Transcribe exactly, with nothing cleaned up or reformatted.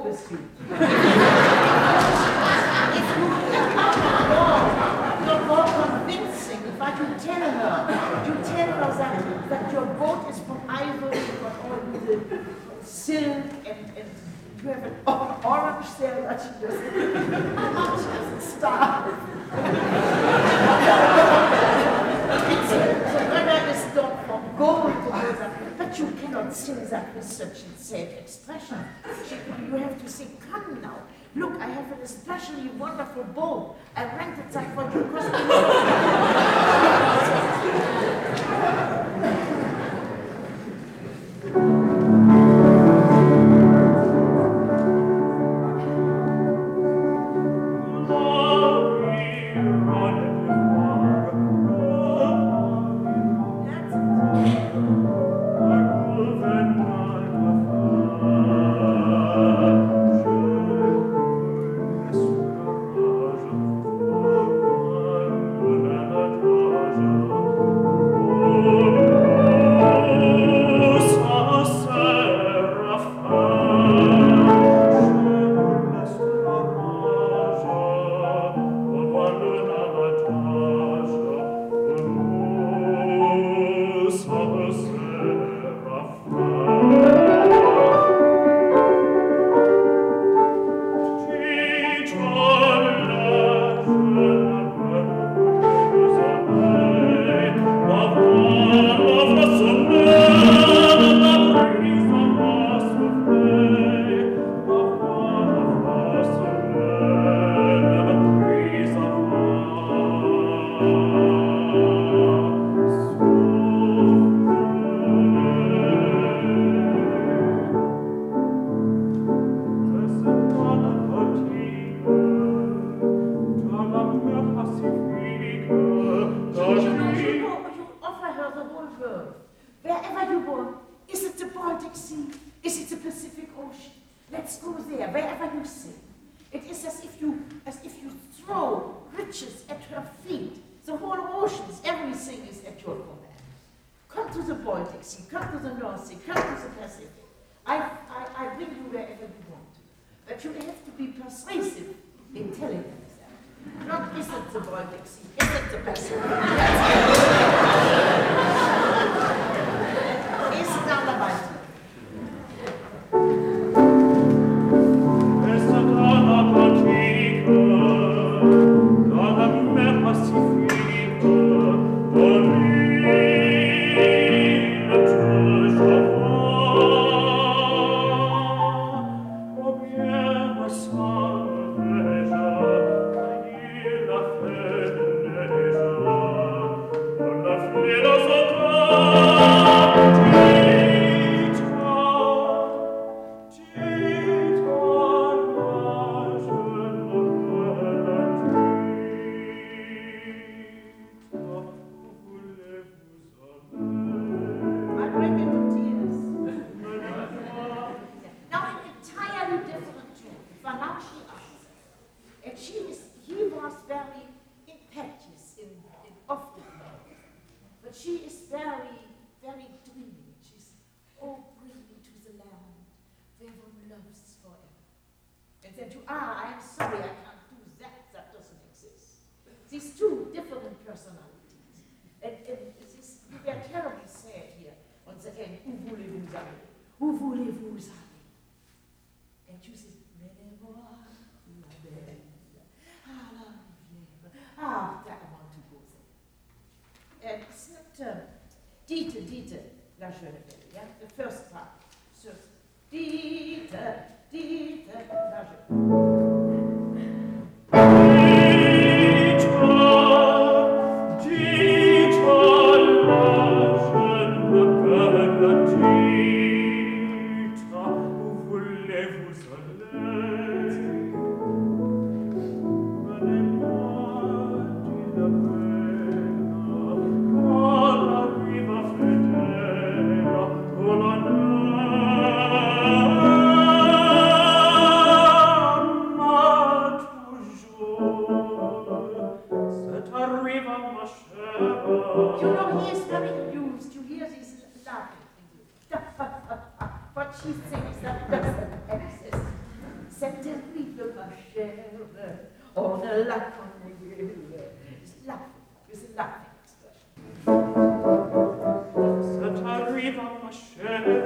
walk with you. If you become more, you're more convincing. If I can tell her, you tell her that, that your boat is from ivory, you've got all the silk and, and you have an orange sail that she doesn't, she doesn't starve. So Anna is not from gold to go that, but you cannot say that with such a sad expression. She, you have to say, come now, look, I have an especially wonderful boat. I rented that for you because cette rive pas chère, on a la connaît. It's laughing, it's a laughing expression. Cette rive pas chère,